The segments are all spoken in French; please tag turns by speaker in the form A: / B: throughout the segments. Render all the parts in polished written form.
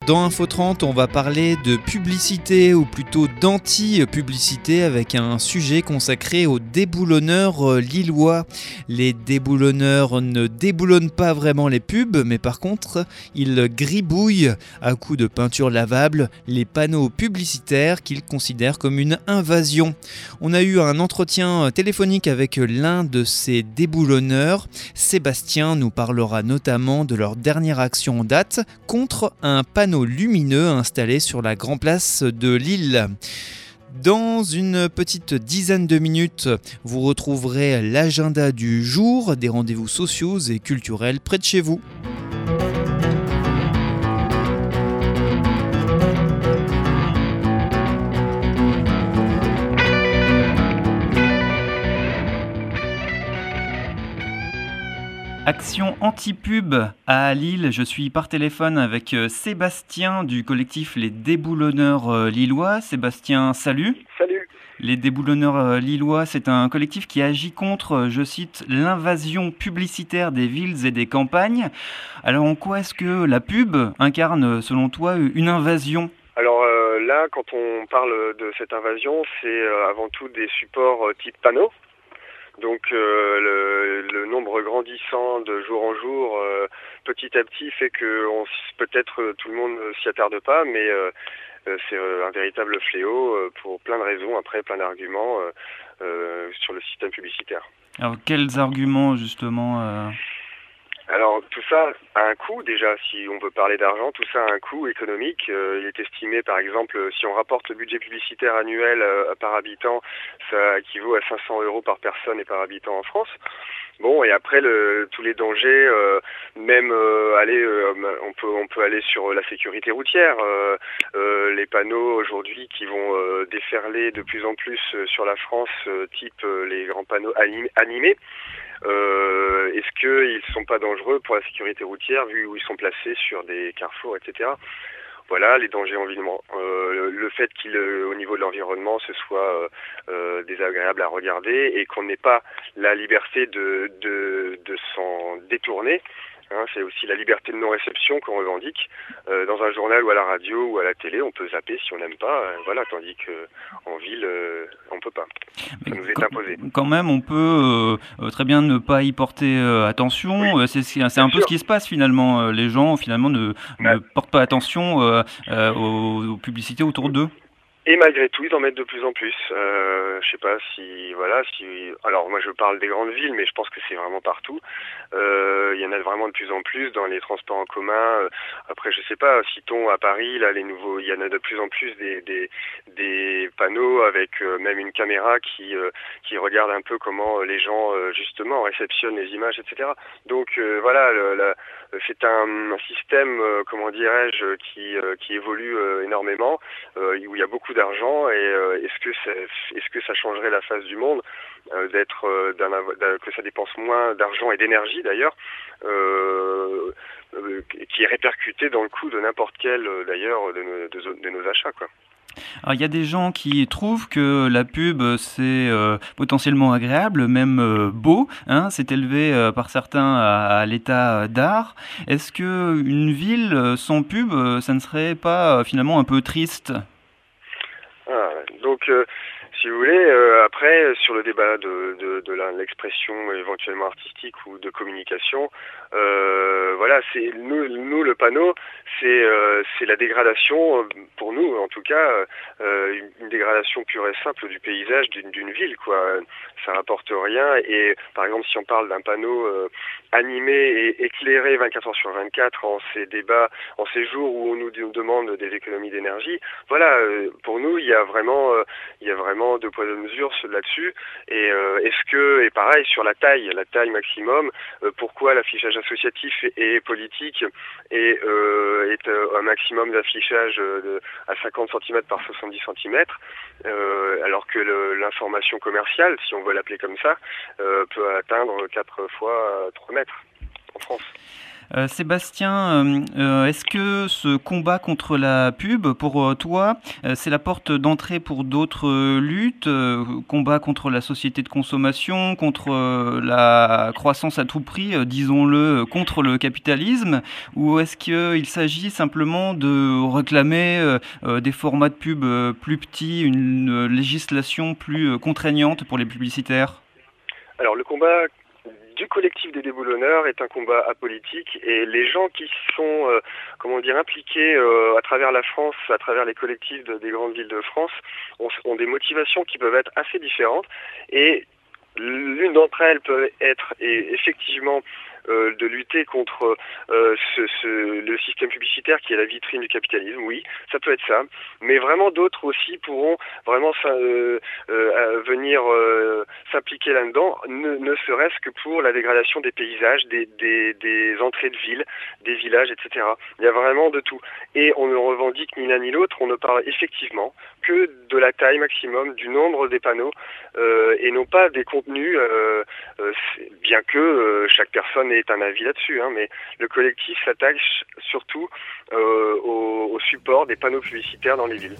A: dans Info 30, on va parler de publicité ou plutôt d'anti-publicité avec un sujet consacré aux déboulonneurs lillois. Les déboulonneurs ne déboulonnent pas vraiment les pubs, mais par contre, ils gribouillent à coups de peinture lavable les panneaux publicitaires qu'ils considèrent comme une invasion. On a eu un entretien téléphonique avec l'un de ces déboulonneurs. Sébastien nous parlera notamment de leur dernière action en date contre un panneau lumineux installé sur la Grand Place de Lille. Dans une petite dizaine de minutes, vous retrouverez l'agenda du jour, des rendez-vous sociaux et culturels près de chez vous. Action anti-pub à Lille, je suis par téléphone avec Sébastien du collectif Les Déboulonneurs Lillois. Sébastien, salut.
B: Salut.
A: Les Déboulonneurs Lillois, c'est un collectif qui agit contre, je cite, l'invasion publicitaire des villes et des campagnes. Alors en quoi est-ce que la pub incarne, selon toi, une invasion ?
B: Alors là, quand on parle de cette invasion, c'est avant tout des supports type panneaux. Donc le nombre grandissant de jour en jour, petit à petit, fait que peut-être tout le monde ne s'y attarde pas, mais c'est un véritable fléau pour plein de raisons, après plein d'arguments sur le système publicitaire.
A: Alors quels arguments justement
B: Alors tout ça a un coût déjà, si on veut parler d'argent, tout ça a un coût économique. Il est estimé par exemple, si on rapporte le budget publicitaire annuel par habitant, ça équivaut à 500 € par personne et par habitant en France. Bon, et après tous les dangers, même on peut aller sur la sécurité routière. Les panneaux aujourd'hui qui vont déferler de plus en plus sur la France, type les grands panneaux animés. Est-ce qu'ils ne sont pas dangereux pour la sécurité routière vu où ils sont placés sur des carrefours, etc. Voilà, les dangers environnementaux. Le fait qu'au niveau de l'environnement, ce soit désagréable à regarder et qu'on n'ait pas la liberté de s'en détourner. Hein, c'est aussi la liberté de non-réception qu'on revendique. Dans un journal ou à la radio ou à la télé, on peut zapper si on n'aime pas. Voilà, tandis qu'en ville, on peut pas. Ça nous est imposé.
A: Quand même, on peut très bien ne pas y porter attention. Oui. C'est un peu ce qui se passe finalement. Les gens finalement ne portent pas attention aux publicités autour d'eux.
B: Et malgré tout, ils en mettent de plus en plus. Je sais pas si alors moi je parle des grandes villes, mais je pense que c'est vraiment partout. Il y en a vraiment de plus en plus dans les transports en commun. Après, je sais pas, citons à Paris, là il y en a de plus en plus des panneaux avec même une caméra qui regarde un peu comment les gens justement réceptionnent les images, etc. Donc voilà, c'est un système, comment dirais-je, qui évolue énormément, où il y a beaucoup d'argent. Et est-ce que ça changerait la face du monde que ça dépense moins d'argent et d'énergie d'ailleurs, qui est répercuté dans le coût de n'importe quel d'ailleurs de nos achats, quoi.
A: Alors, il y a des gens qui trouvent que la pub, c'est potentiellement agréable, même beau, hein, c'est élevé par certains à l'état d'art. Est-ce qu'une ville sans pub, ça ne serait pas finalement un peu triste ?
B: Donc, si vous voulez, après, sur le débat de l'expression éventuellement artistique ou de communication, voilà, c'est nous le panneau, c'est la dégradation, pour nous en tout cas, une dégradation pure et simple du paysage d'une ville, quoi. Ça rapporte rien. Et par exemple, si on parle d'un panneau animé et éclairé 24 heures sur 24 en ces jours où on nous demande des économies d'énergie, voilà, pour nous il y a vraiment deux poids deux mesures là-dessus. Et et pareil sur la taille maximum, pourquoi l'affichage associatif et politique est un maximum d'affichage à 50 cm par 70 cm, alors que l'information commerciale, si on veut l'appeler comme ça, peut atteindre 4 fois 3 mètres en France.
C: Sébastien, est-ce que ce combat contre la pub, pour toi, c'est la porte d'entrée pour d'autres luttes, combat contre la société de consommation, contre la croissance à tout prix, disons-le, contre le capitalisme, ou est-ce qu'il s'agit simplement de réclamer des formats de pub plus petits, une législation plus contraignante pour les publicitaires?
B: Alors le combat du collectif des déboulonneurs est un combat apolitique et les gens qui sont impliqués à travers la France, à travers les collectifs des grandes villes de France ont des motivations qui peuvent être assez différentes et l'une d'entre elles peut être effectivement de lutter contre le système publicitaire qui est la vitrine du capitalisme, oui, ça peut être ça, mais vraiment d'autres aussi pourront vraiment venir s'impliquer là-dedans, ne serait-ce que pour la dégradation des paysages, des entrées de ville, des villages, etc. Il y a vraiment de tout. Et on ne revendique ni l'un ni l'autre, on ne parle effectivement que de la taille maximum, du nombre des panneaux, et non pas des contenus, bien que chaque personne ait un avis là-dessus, mais le collectif s'attache surtout au support des panneaux publicitaires dans les villes.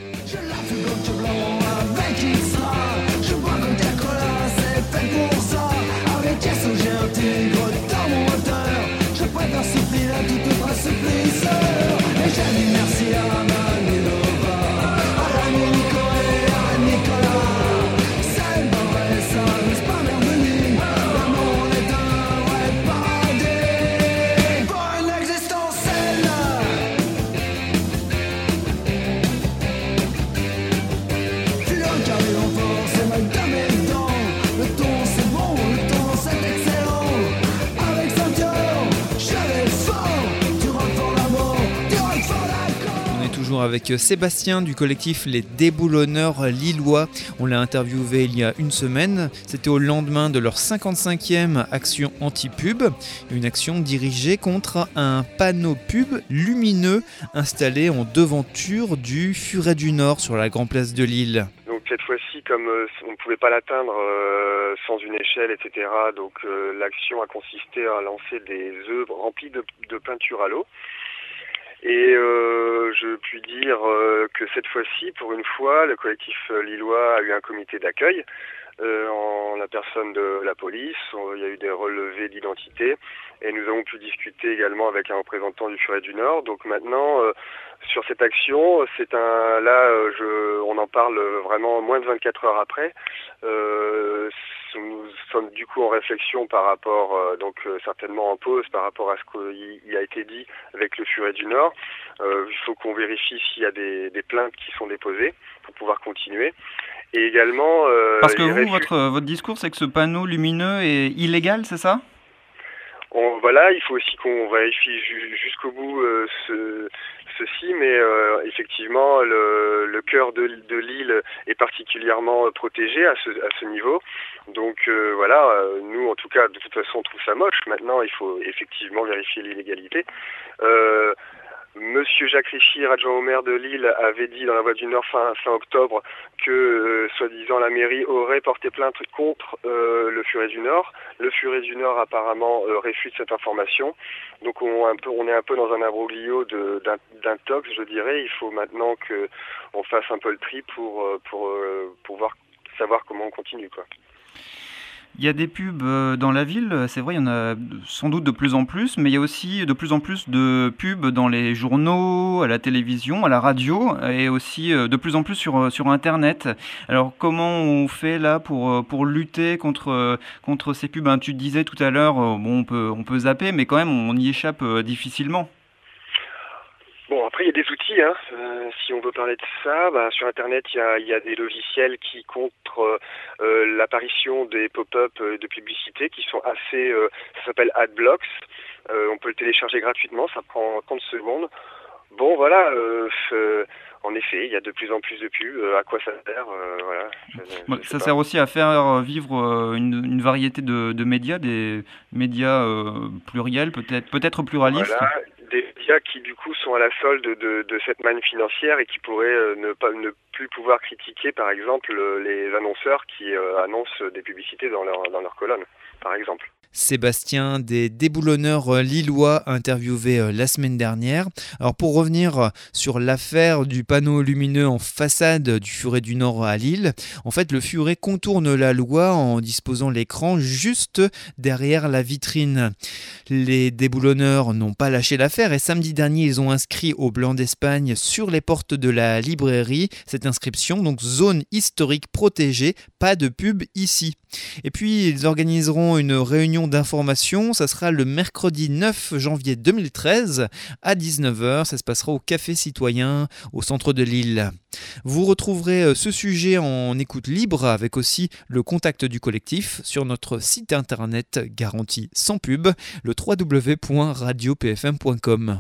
A: Avec Sébastien du collectif Les Déboulonneurs Lillois. On l'a interviewé il y a une semaine. C'était au lendemain de leur 55e action anti-pub. Une action dirigée contre un panneau pub lumineux installé en devanture du Furet du Nord sur la Grande Place de Lille.
B: Donc cette fois-ci, comme on ne pouvait pas l'atteindre sans une échelle, etc., donc l'action a consisté à lancer des œufs remplis de peinture à l'eau. Et je puis dire que cette fois-ci, pour une fois, le collectif lillois a eu un comité d'accueil en la personne de la police. Il y a eu des relevés d'identité et nous avons pu discuter également avec un représentant du Furet du Nord. Donc maintenant, sur cette action, on en parle vraiment moins de 24 heures après. Nous sommes du coup en réflexion par rapport, certainement en pause par rapport à ce qui a été dit avec le Furet du Nord. Il faut qu'on vérifie s'il y a des plaintes qui sont déposées pour pouvoir continuer. Et également...
C: Parce que vous, votre discours, c'est que ce panneau lumineux est illégal, c'est ça ?
B: Il faut aussi qu'on vérifie jusqu'au bout ceci, mais effectivement, le cœur de l'île est particulièrement protégé à ce niveau. Donc nous, en tout cas, de toute façon, on trouve ça moche. Maintenant, il faut effectivement vérifier l'illégalité. Monsieur Jacques Richir, adjoint au maire de Lille, avait dit dans la Voix du Nord fin octobre que, soi-disant, la mairie aurait porté plainte contre le Furet du Nord. Le Furet du Nord, apparemment, réfute cette information. Donc, on est un peu dans un imbroglio d'intox, je dirais. Il faut maintenant qu'on fasse un peu le tri pour pouvoir savoir comment on continue, quoi.
C: Il y a des pubs dans la ville, c'est vrai, il y en a sans doute de plus en plus, mais il y a aussi de plus en plus de pubs dans les journaux, à la télévision, à la radio, et aussi de plus en plus sur Internet. Alors comment on fait là pour lutter contre ces pubs ? Tu disais tout à l'heure, on peut zapper, mais quand même on y échappe difficilement.
B: Bon, après, il y a des outils, si on veut parler de ça. Sur Internet, il y a des logiciels qui contre l'apparition des pop-up de publicité qui sont assez... ça s'appelle AdBlocks. On peut le télécharger gratuitement, ça prend 30 secondes. Bon, voilà, en effet, il y a de plus en plus de pubs. À quoi ça sert
C: Ça sert aussi à faire vivre une variété de médias, des médias pluriels, peut-être pluralistes.
B: Voilà. Des médias qui du coup sont à la solde de cette manne financière et qui pourraient ne plus pouvoir critiquer par exemple les annonceurs qui annoncent des publicités dans leur colonne, par exemple.
A: Sébastien des déboulonneurs lillois interviewés la semaine dernière. Alors pour revenir sur l'affaire du panneau lumineux en façade du Furet du Nord à Lille, en fait le Furet contourne la loi en disposant l'écran juste derrière la vitrine. Les déboulonneurs n'ont pas lâché l'affaire et samedi dernier ils ont inscrit au blanc d'Espagne sur les portes de la librairie cette inscription, donc zone historique protégée, pas de pub ici. Et puis ils organiseront une réunion d'information, ça sera le mercredi 9 janvier 2013 à 19h, ça se passera au Café Citoyen au centre de Lille. Vous retrouverez ce sujet en écoute libre avec aussi le contact du collectif sur notre site internet garanti sans pub, le www.radiopfm.com.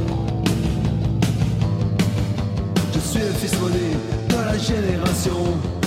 D: Je suis le fils volé de la génération